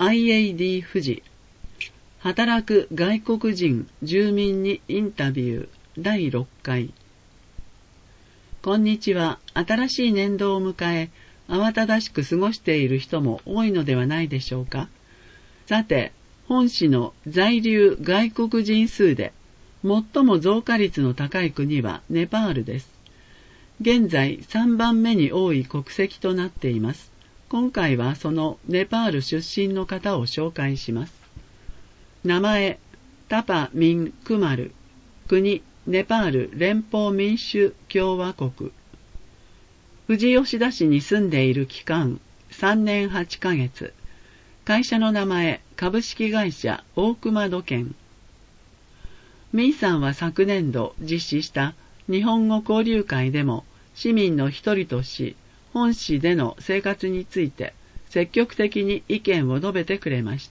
IAD 富士働く外国人住民にインタビュー第6回。こんにちは。新しい年度を迎え、慌ただしく過ごしている人も多いのではないでしょうか。さて、本市の在留外国人数で最も増加率の高い国はネパールです。現在3番目に多い国籍となっています。今回はそのネパール出身の方を紹介します。名前、タパ・ミン・クマル。国、ネパール連邦民主共和国。富士吉田市に住んでいる期間、3年8ヶ月。会社の名前、株式会社大熊土建。ミンさんは昨年度実施した日本語交流会でも市民の一人とし、本市での生活について積極的に意見を述べてくれました。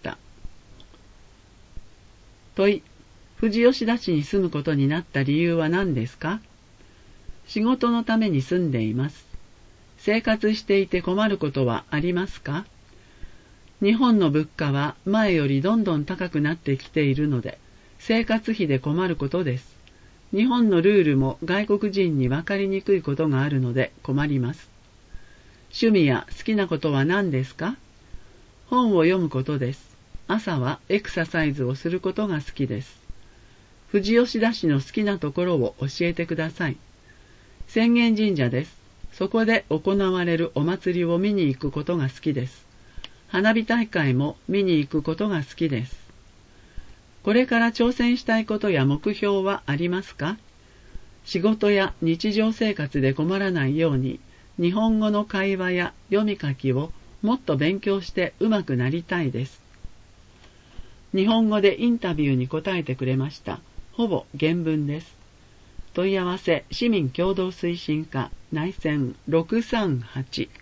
問い、富士吉田市に住むことになった理由は何ですか？仕事のために住んでいます。生活していて困ることはありますか？日本の物価は前よりどんどん高くなってきているので、生活費で困ることです。日本のルールも外国人に分かりにくいことがあるので困ります。趣味や好きなことは何ですか？本を読むことです。朝はエクササイズをすることが好きです。富士吉田市の好きなところを教えてください。浅間神社です。そこで行われるお祭りを見に行くことが好きです。花火大会も見に行くことが好きです。これから挑戦したいことや目標はありますか？仕事や日常生活で困らないように、日本語の会話や読み書きをもっと勉強して上手くなりたいです。日本語でインタビューに答えてくれました。ほぼ原文です。問い合わせ市民共同推進課内線638